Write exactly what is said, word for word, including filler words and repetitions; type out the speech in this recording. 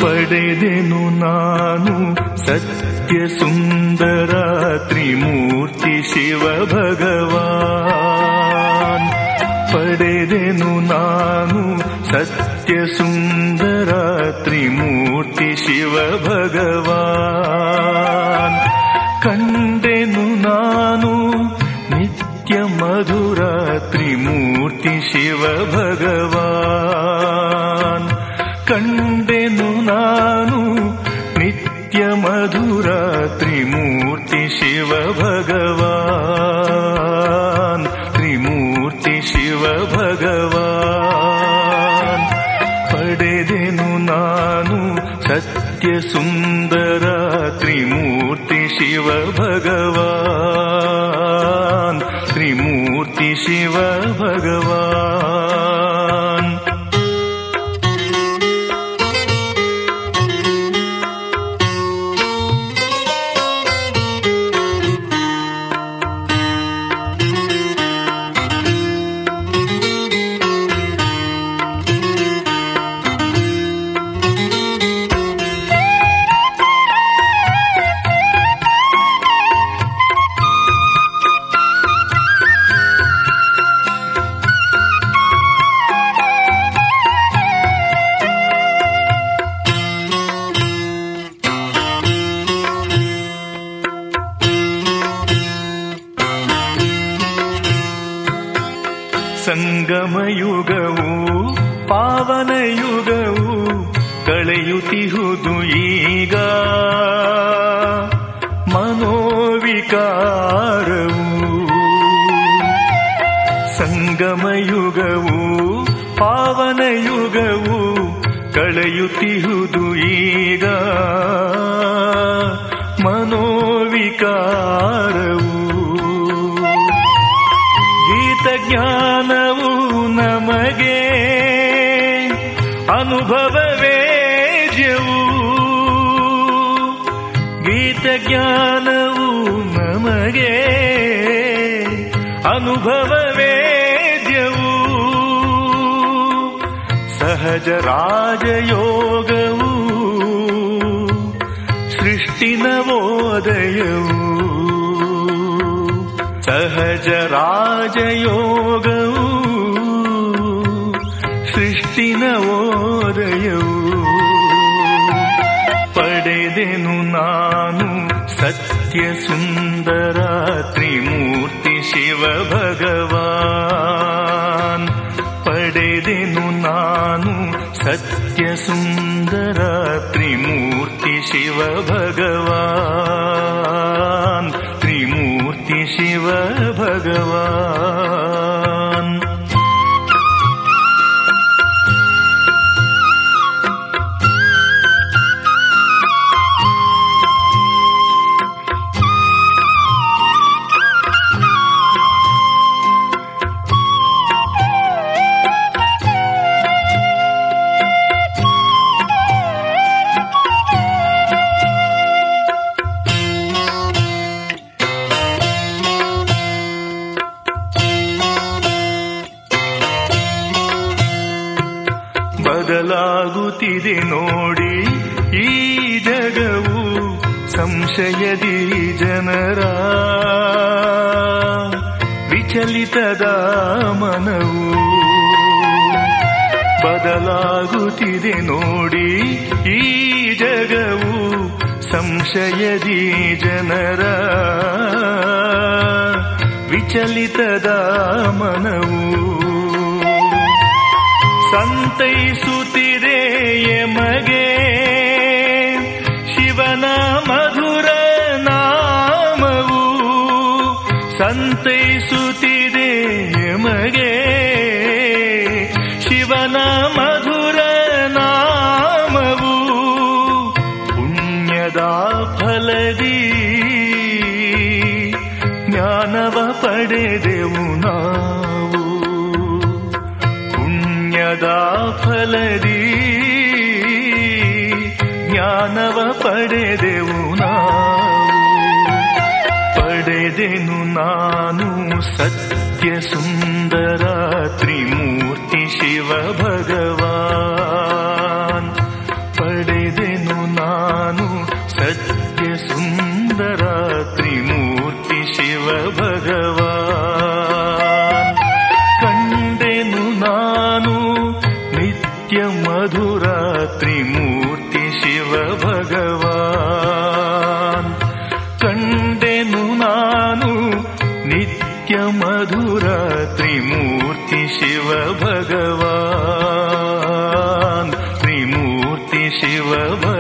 ಪಡೆದೆನು ನಾನು ಸತ್ಯ ಸುಂದರ ತ್ರಿಮೂರ್ತಿ ಶಿವ ಭಗವಾನ್. ಪಡೆದೆನು ನಾನು ಸತ್ಯ ಸುಂದರ ತ್ರಿಮೂರ್ತಿ ಶಿವ ಭಗವಾನ್. ಕಂಡೆನು ನಾನು ನಿತ್ಯ ಮಧುರ ತ್ರಿಮೂರ್ತಿ ಶಿವ ಭಗವಾನ್. ಕಂಡೆನು ನಾನು ನಿತ್ಯ ಮಧುರ ತ್ರಿಮೂರ್ತಿ ಶಿವ ಭಗವಾನ್. ತ್ರಿಮೂರ್ತಿ ಶಿವ ಭಗವಾನ್. ಪಡೆದೆನು ನಾನು ಸತ್ಯ ಸುಂದರ ತ್ರಿಮೂರ್ತಿ ಶಿವ ಭಗವಾನ್. ತ್ರಿಮೂರ್ತಿ ಶಿವ ಭಗವಾನ್. ಸಂಗಮಯುಗವು ಪಾವನಯುಗವು ಕಳೆಯುತ್ತಿಹುದು ಈಗ. ಮನೋವಿಕಾರವು ಸಂಗಮಯುಗವು ಪಾವನಯುಗವು ಕಳೆಯುತ್ತಿಹುದು ಈಗ. ಮನೋವಿಕಾರವು ಗೀತಜ್ಞಾನವು ನಮಗೆ ಅನುಭವವೇದ್ಯವು. ಗೀತಜ್ಞಾನವು ನಮಗೆ ಅನುಭವವೇದ್ಯವು. ಸಹಜ ರಾಜಯೋಗವು ಸೃಷ್ಟಿ ನವೋದಯವು. ಸಹಜ ರಾಜಯೋಗವು ಸೃಷ್ಟಿ ನವೋದಯವು. ಪಡೆದೆನು ನಾನು ಸತ್ಯ ಸುಂದರ ತ್ರಿಮೂರ್ತಿ ಶಿವ ಭಗವಾನ್. ಪಡೆದೆನು ನಾನು ಸತ್ಯ ಸುಂದರ ತ್ರಿಮೂರ್ತಿ ಶಿವ ಭಗವಾನ್. ತ್ರಿಮೂರ್ತಿ ಶಿವ ಭಗವಾನ್. ಬದಲಾಗುತ್ತಿದೆ ನೋಡಿ ಈ ಜಗವು ಸಂಶಯದಿ ಜನರ. ವಿಚಲಿತದ ಮನವು ಬದಲಾಗುತ್ತಿದೆ ನೋಡಿ ಈ ಜಗವು ಸಂಶಯದಿ ಜನರ. ವಿಚಲಿತದ ಮನವು ಸಂತೈಸುತ್ತಿದೆ ಎಮಗೆ ಶಿವನ ಮಧುರ ನಾಮವು. ಸಂತೈಸುತ್ತಿದೆ ಎಮಗೆ ಶಿವನ ಮಧುರ ನಾಮವು. ಪುಣ್ಯದ ಫಲದಿ ಜ್ಞಾನವ ಪಡೆದೆವು ನಾವು. ಪುಣ್ಯದ ಫಲದಿ ಜ್ಞಾನವ ಪಡೆದೆವು ನಾವು. ಪಡೆದೆನು ನಾನು ಸತ್ಯ ಸುಂದರ ತ್ರಿಮೂರ್ತಿ ಶಿವ ಭಗವಾನ್. ಪಡೆದೆ ನಿತ್ಯ ಮಧುರ ತ್ರಿಮೂರ್ತಿ ಶಿವ ಭಗವಾನ್. ಕಂಡೆನು ನಾನು ನಿತ್ಯ ಮಧುರ ತ್ರಿಮೂರ್ತಿ ಶಿವ ಭಗವಾನ್, ತ್ರಿಮೂರ್ತಿ ಶಿವ ಭಗವಾನ್.